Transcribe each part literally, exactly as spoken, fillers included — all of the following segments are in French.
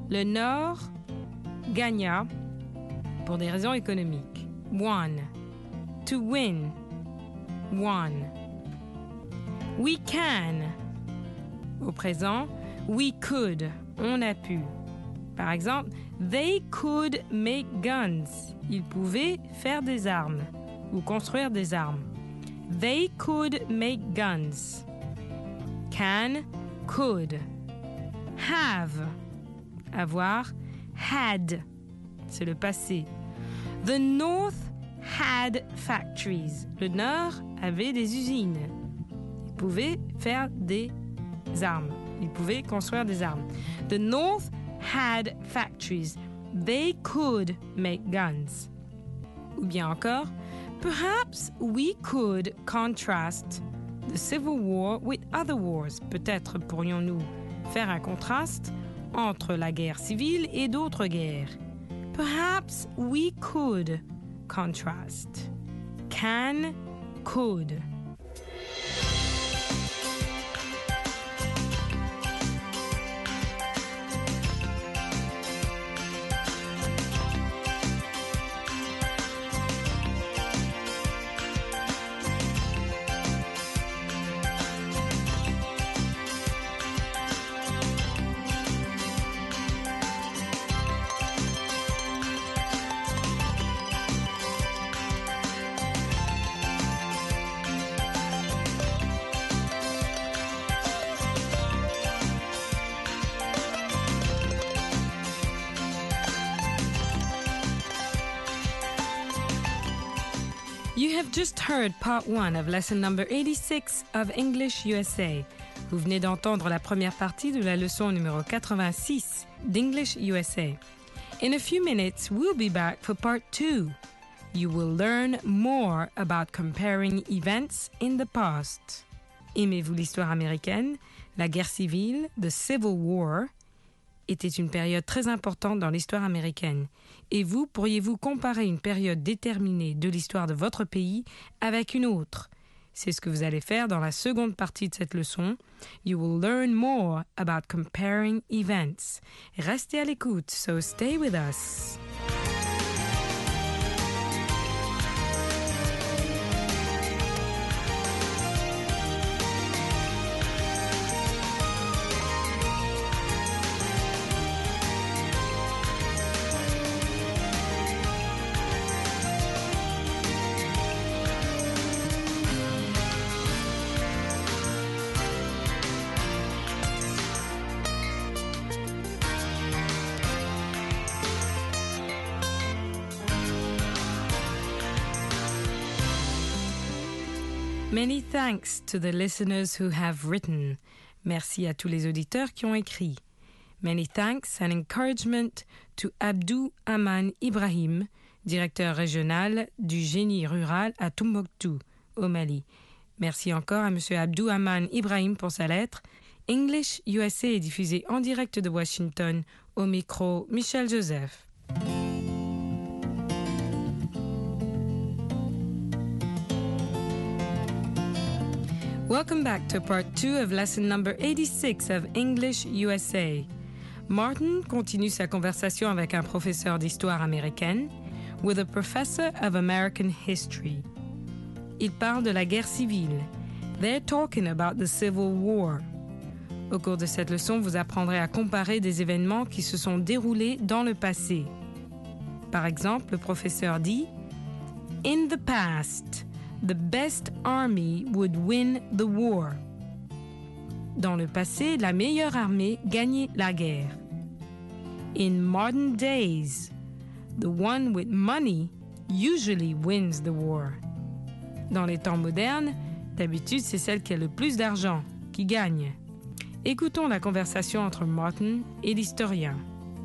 Le Nord gagna pour des raisons économiques. Won. To win. Won. We can. Au présent, we could. On a pu. Par exemple, they could make guns. Ils pouvaient faire des armes ou construire des armes. They could make guns. Can, could. Have. Avoir. Had. C'est le passé. The North had factories. Le Nord avait des usines. Ils pouvaient faire des armes. Ils pouvaient construire des armes. The North had factories. They could make guns. Ou bien encore, perhaps we could contrast the Civil War with other wars. Peut-être pourrions-nous faire un contraste entre la guerre civile et d'autres guerres. Perhaps we could contrast. Can, could. You have just heard part one of lesson number eighty-six of English U S A. Vous venez d'entendre la première partie de la leçon numéro quatre-vingt-six d'English U S A. In a few minutes, we'll be back for part two. You will learn more about comparing events in the past. Aimez-vous l'histoire américaine? La guerre civile, the Civil War, était une période très importante dans l'histoire américaine. Et vous, pourriez-vous comparer une période déterminée de l'histoire de votre pays avec une autre? C'est ce que vous allez faire dans la seconde partie de cette leçon. You will learn more about comparing events. Restez à l'écoute, so stay with us. Many thanks to the listeners who have written. Merci à tous les auditeurs qui ont écrit. Many thanks and encouragement to Abdou Aman Ibrahim, directeur régional du génie rural à Tombouctou, au Mali. Merci encore à M. Abdou Aman Ibrahim pour sa lettre. English U S A est diffusé en direct de Washington, au micro Michel Joseph. Welcome back to part two of lesson number eighty-six of English U S A. Martin continue sa conversation avec un professeur d'histoire américaine, with a professor of American history. Il parle de la guerre civile. They're talking about the Civil War. Au cours de cette leçon, vous apprendrez à comparer des événements qui se sont déroulés dans le passé. Par exemple, le professeur dit « In the past, the best army would win the war. » Dans le passé, la meilleure armée gagnait la guerre. In modern days, the one with money usually wins the war. Dans les temps modernes, d'habitude, c'est celle qui a le plus d'argent qui gagne. Écoutons la conversation entre Martin et l'historien.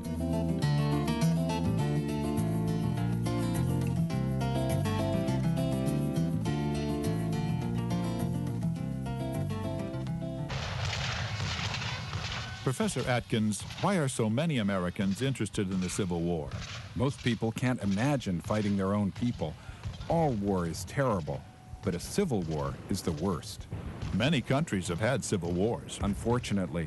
Professor Atkins, why are so many Americans interested in the Civil War? Most people can't imagine fighting their own people. All war is terrible, but a civil war is the worst. Many countries have had civil wars. Unfortunately,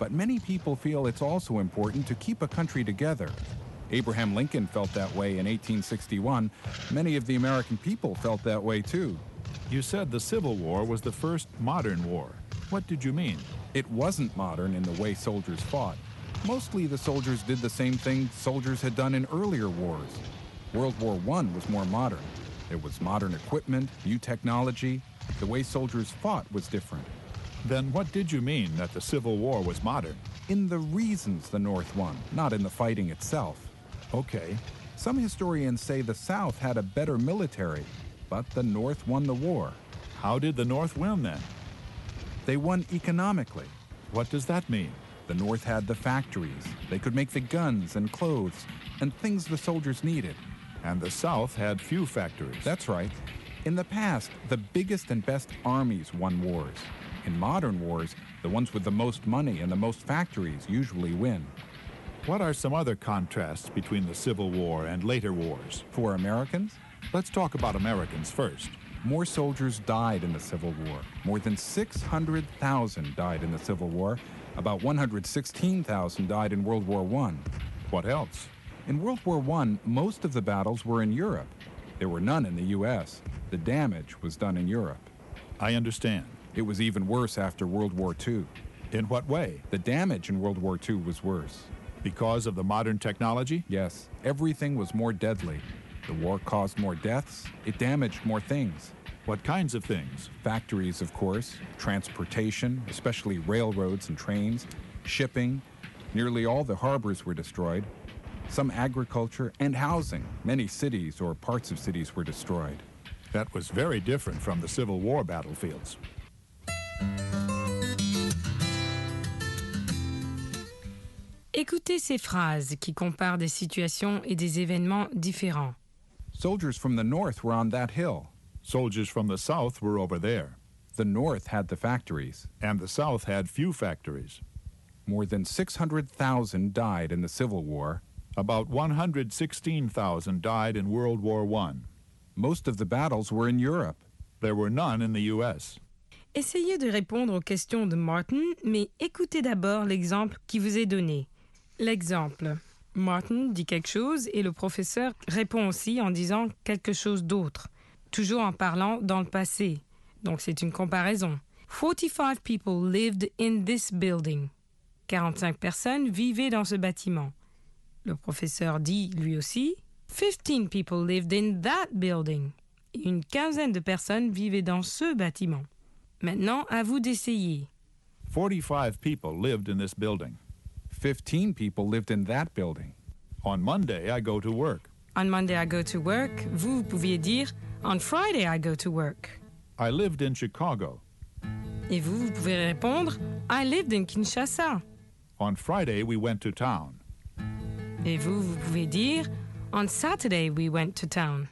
But many people feel it's also important to keep a country together. Abraham Lincoln felt that way in eighteen sixty-one. Many of the American people felt that way too. You said the Civil War was the first modern war. What did you mean? It wasn't modern in the way soldiers fought. Mostly the soldiers did the same thing soldiers had done in earlier wars. World War One was more modern. There was modern equipment, new technology. The way soldiers fought was different. Then what did you mean that the Civil War was modern? In the reasons the North won, not in the fighting itself. Okay. Some historians say the South had a better military, but the North won the war. How did the North win then? They won economically. What does that mean? The North had the factories. They could make the guns and clothes and things the soldiers needed. And the South had few factories. That's right. In the past, the biggest and best armies won wars. In modern wars, the ones with the most money and the most factories usually win. What are some other contrasts between the Civil War and later wars? For Americans, let's talk about Americans first. More soldiers died in the Civil War. More than six hundred thousand died in the Civil War. About one hundred sixteen thousand died in World War One. What else? In World War One, most of the battles were in Europe. There were none in the U S. The damage was done in Europe. I understand. It was even worse after World War Two. In what way? The damage in World War Two was worse. Because of the modern technology? Yes, everything was more deadly. The war caused more deaths. It damaged more things. What kinds of things? Factories, of course, transportation, especially railroads and trains, shipping. Nearly all the harbors were destroyed. Some agriculture and housing. Many cities or parts of cities were destroyed. That was very different from the Civil War battlefields. Écoutez ces phrases qui comparent des situations et des événements différents. Soldiers from the North were on that hill. Soldiers from the South were over there. The North had the factories. And the South had few factories. More than six hundred thousand died in the Civil War. About one hundred sixteen thousand died in World War One. Most of the battles were in Europe. There were none in the U S. Essayez de répondre aux questions de Martin, mais écoutez d'abord l'exemple qui vous est donné. L'exemple. Martin dit quelque chose et le professeur répond aussi en disant quelque chose d'autre, toujours en parlant dans le passé. Donc c'est une comparaison. forty-five people lived in this building. quarante-cinq personnes vivaient dans ce bâtiment. Le professeur dit lui aussi fifteen people lived in that building. Une quinzaine de personnes vivaient dans ce bâtiment. Maintenant, à vous d'essayer. forty-five people lived in this building. fifteen people lived in that building. On Monday, I go to work. On Monday, I go to work. Vous, vous pouviez dire On Friday, I go to work. I lived in Chicago. Et vous, vous pouvez répondre I lived in Kinshasa. On Friday, we went to town. Et vous, vous pouvez dire On Saturday, we went to town.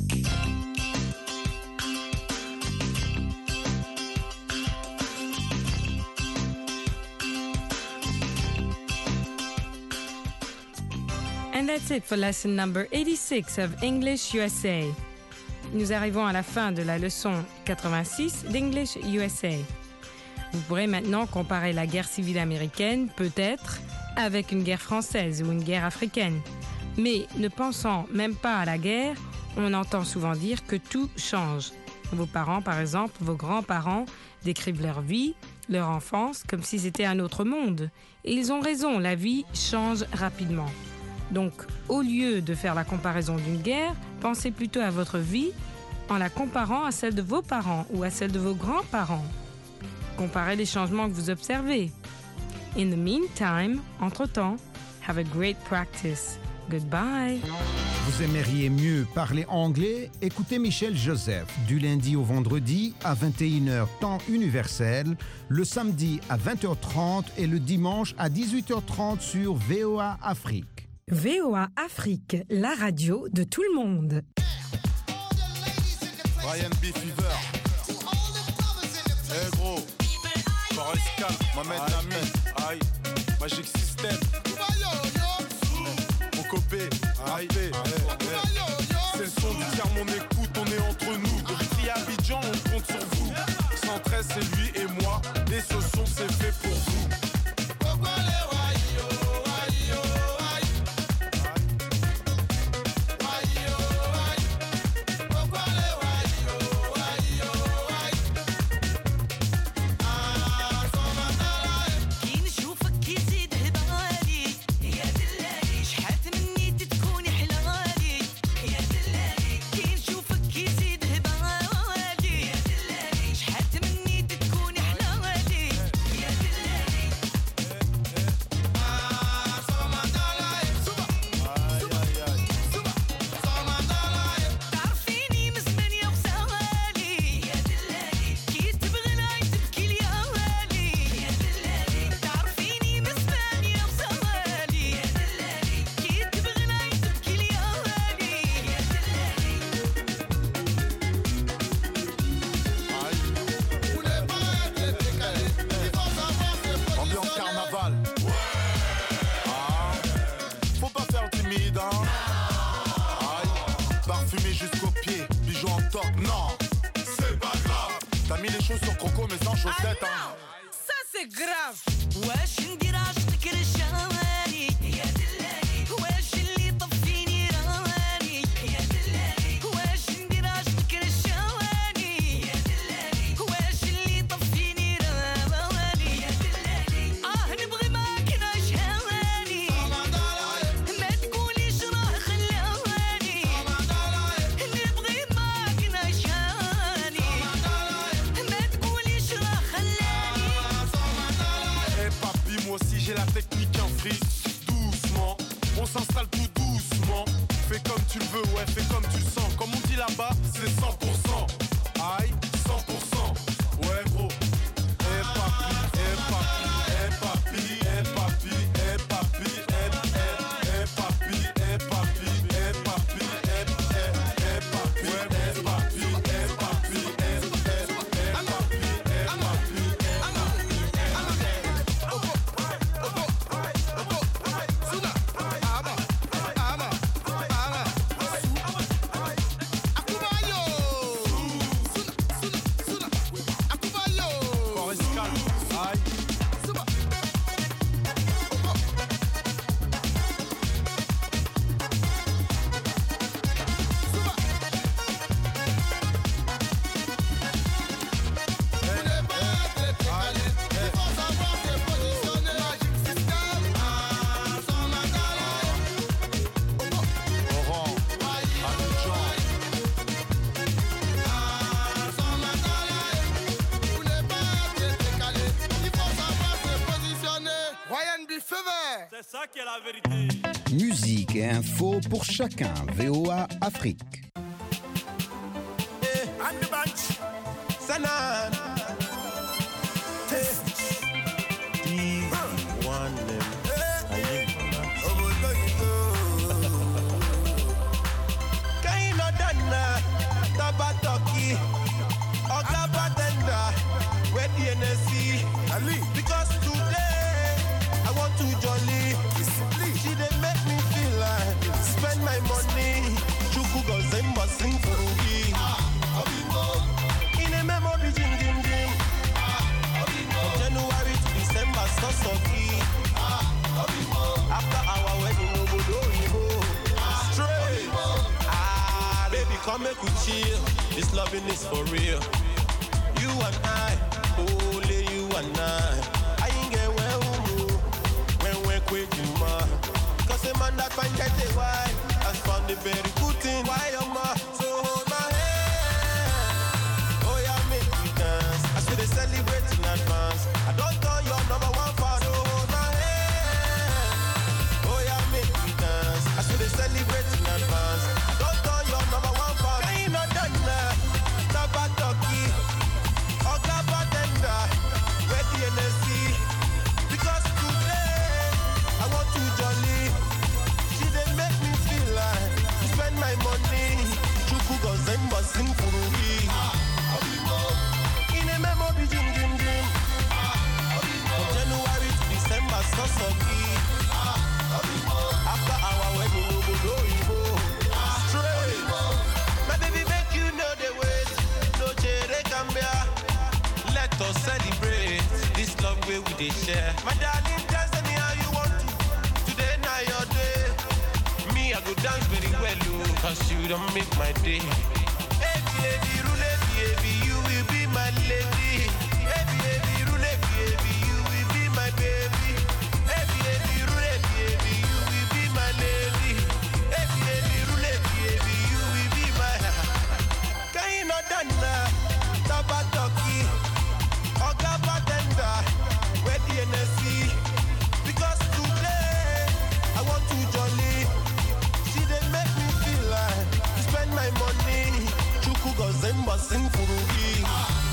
And that's it for lesson number eighty-six of English U S A. Nous arrivons à la fin de la leçon quatre-vingt-six d'English U S A. Vous pourrez maintenant comparer la guerre civile américaine, peut-être, avec une guerre française ou une guerre africaine. Mais ne pensant même pas à la guerre, on entend souvent dire que tout change. Vos parents, par exemple, vos grands-parents, décrivent leur vie, leur enfance, comme si c'était un autre monde. Et ils ont raison, la vie change rapidement. Donc, au lieu de faire la comparaison d'une guerre, pensez plutôt à votre vie en la comparant à celle de vos parents ou à celle de vos grands-parents. Comparez les changements que vous observez. In the meantime, entre-temps, have a great practice. Goodbye. Vous aimeriez mieux parler anglais? Écoutez Michel Joseph du lundi au vendredi à vingt et une heures temps universel, le samedi à vingt heures trente et le dimanche à dix-huit heures trente sur V O A Afrique. V O A Afrique, la radio de tout le monde. Ryan B. Fever. Eh gros. Forest Cal, Mohamed Nami. Aïe. Magic System. Mon copé. Aïe. C'est le son du tiers, mon écoute, on est entre nous. Depuis Abidjan, on compte sur vous. cent treize, c'est lui et moi. Et ce son, c'est fait pour vous. weed, hein. Aïe, parfumé jusqu'aux pieds, bijoux en top, non, c'est pas grave. T'as mis les choses sur Croco mais sans chaussettes, hein. Ça c'est grave. واش ندير عشقك رشاني يا دلالي واش اللي طفيني راني يا دلالي واش ندير عشقك رشاني يا دلالي واش اللي طفيني راني يا دلالي اه نبغي معاك نشهاني ما تقوليش راه خلاني نبغي معاك نشهاني ما تقوليش راه خلاني. Eh papi, moi aussi j'ai la technique en frise. Doucement, on s'installe tout doucement. Fais comme tu le veux, ouais, fais comme tu le sens. Comme on dit là-bas, c'est cent pour cent. Aïe, cent pour cent. Ouais, gros. Eh papi, eh papi, eh papi, eh papi, eh papi, eh eh eh papi, eh papi, eh papi, eh eh eh papi, ouais, eh papi, eh papi, eh eh eh papi, eh papi, C'est ça qui est la vérité. Musique et info pour chacun. V O A Afrique. I'm the bunch. Sanan. One Kaino Dana, Tabatoki, Oga Batenda, where the N S C. Ali. Because today I want to jolly. She dey make me feel like spend my money. Chuku Gozemba sing for me. In a memory, jim jim jim. From January to December, so so key. After our wedding, no go do straight. Ah, baby, come make we chill. This loving is for real. You and I, only you and I. I ain't get well when we're quick in my. Cause a man that find get a wife has found a very good thing. Why am I so hold my hand? Oh yeah, make me dance. I should celebrate in advance. I don't tell your number one fan. So hold my hand. Oh yeah, make me dance. I should celebrate in advance. I don't tell your number one fan. I ain't not done now. Tabatoki, Oga Batenda, where the N S C. Because today I want to jolly. She dey make me feel like spend my money. Chuku Gozemba sing for me. In a memory, jim jim jim. From January to December, so so key. After our wedding, we go do Igbo. Straight. My baby make you know the way. No chere cambia. Let us celebrate this love way we dey share. My darling, dance me how you want to. Today now your day. Me, I go dance very well, oh, cause you don't make my day. Hey baby, roule baby, you will be my lady. Hey baby, roule baby, you will be my baby. Hey baby, roule baby, you will be my lady. Hey baby, roule baby, you will be my. Kaino Dana, Tabatoki, Oga Batenda, where the N S C. Because today I want to jolly. She dey make me feel like spend my money. Chuku Gozemba sing for me.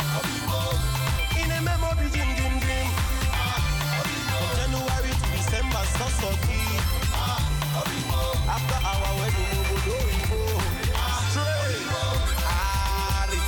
In a memory, jim jim jim. From January to December, so so key. After our wedding, we go do Igbo. Straight. Ali.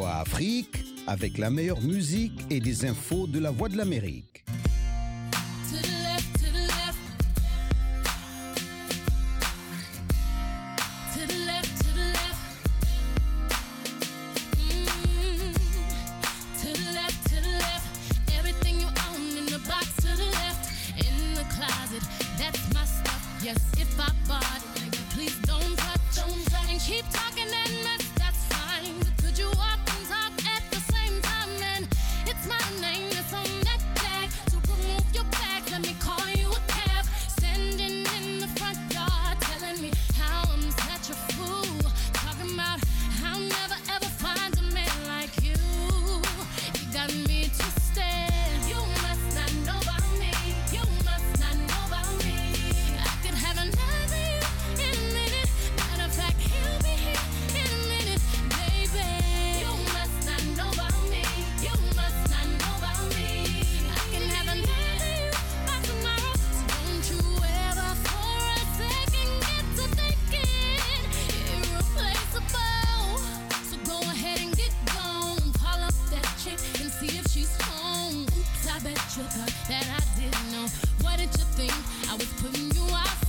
Voix Afrique avec la meilleure musique et des infos de la Voix de l'Amérique. To the left, to the left. To the left, to the left. Mm. To the left, to the left. Everything you own in the box to the left. In the closet, that's my stuff. Yes, if I bought it, nigga, please don't touch. Don't touch. And keep talking that mess, that's fine. But could you walk and talk at the same time? And it's my name that's on that tag. So remove your bag, let me call you a cab. Standing in the front yard, telling me how I'm such a fool. Talking about I'll never ever find a man like you. You got me twisted. You must not know about me. You must not know about me. I could have another you in a minute. Matter of fact, he'll be here in a minute, baby. You must not know about me. You must not know about me. I can have another you by tomorrow. So don't you ever for a second get to thinking irreplaceable. So go ahead and get gone. Call up that chick and see if she's home. Oops, I bet you thought that I didn't know. What did you think? I was putting you off